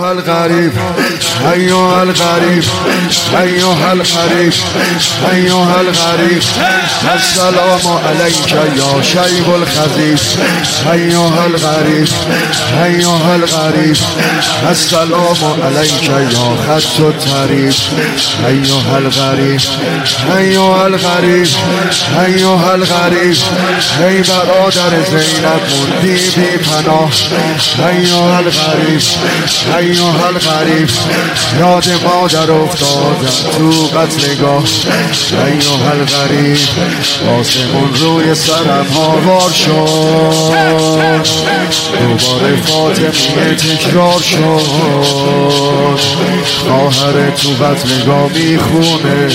الغریب ایها الغریب ایها الغریب ایها الغریب السلام علیک یا شیب الخزیب ایها الغریب ایها الغریب السلام علیک یا خط الطریب ایها الغریب ایها الغریب ایها الغریب ای برادر زینب موندی بی پناه ایها الغریب ایها الغریب یاد مادر افتادم تو قتلگاه ایها الغریب آسمون روی سرم هاوار شد دوباره فاطمیه تکرار شد خواهر تو قتلگاه میخونه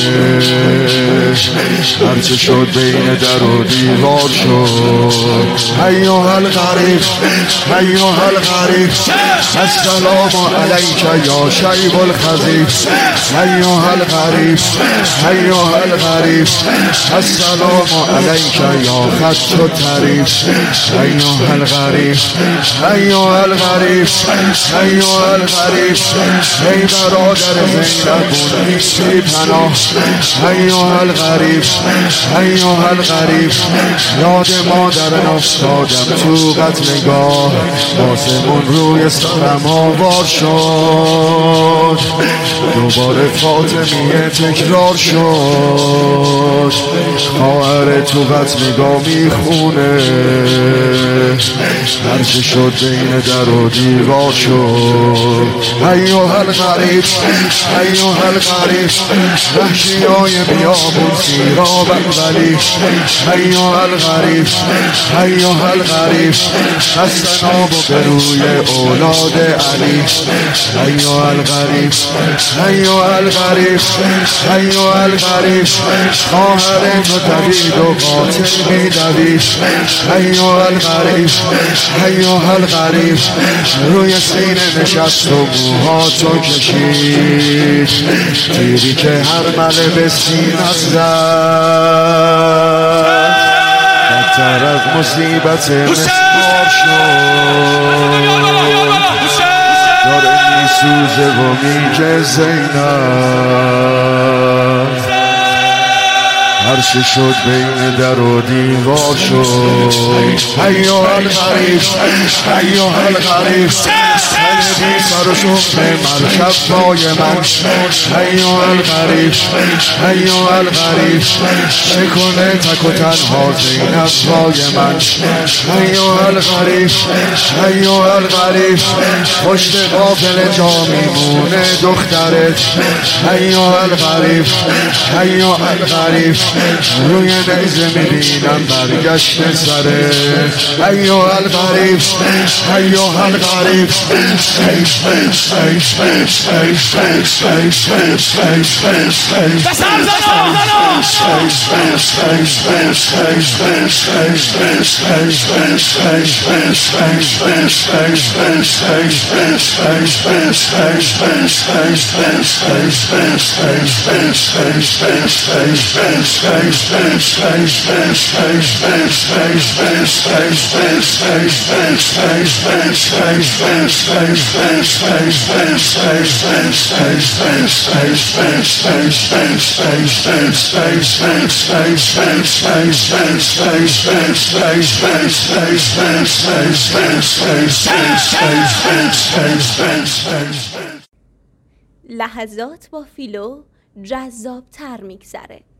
هرچه شد بین در و دیوار شد ایها الغریب ایها الغریب السلام علیک یا شیب الخزیب ایها الغریب ایها الغریب السلام علیک یا خط الطریب ایها الغریب ایها الغریب ایها الغریب ای برادر زینب موندی پناه ایها الغریب ایها الغریب یاد مادر افتادم تو قتلگاه آسمون روی سرم آوار شد دوباره فاطمیه تکرار شد خواهر تو قتلگاه میخونه هرچه شد بین در و دیوار شد ایها الغریب ایها الغریب وحشیای بیابون سیراب ولی ایها الغریب ایها الغریب السلام به روی اولاد علی ایها الغریب ایها الغریب ایها الغریب خواهر تو دوید و قاتل میدوید ایها الغریب ایها الغریب روی سینه نشست و موهاتو کشید تیری که هر مله به سینت زد بدتر از مصیبت مسمار شد داره میسوزه و میگه زینب هرچه شد بین در و دیوار شد ایها الغریب ایها الغریب بی سر و شوق مرکب پای من ایها الغریب ایها الغریب چکنه تک و تنها زینب پای من ایها الغریب ایها الغریب پشت قافله جا میمونه دخترت ایها الغریب ایها الغریب روی نیزه میبینم برگشت سره ایها الغریب ایها الغریب لحظات با فیلو جذاب‌تر میگذره.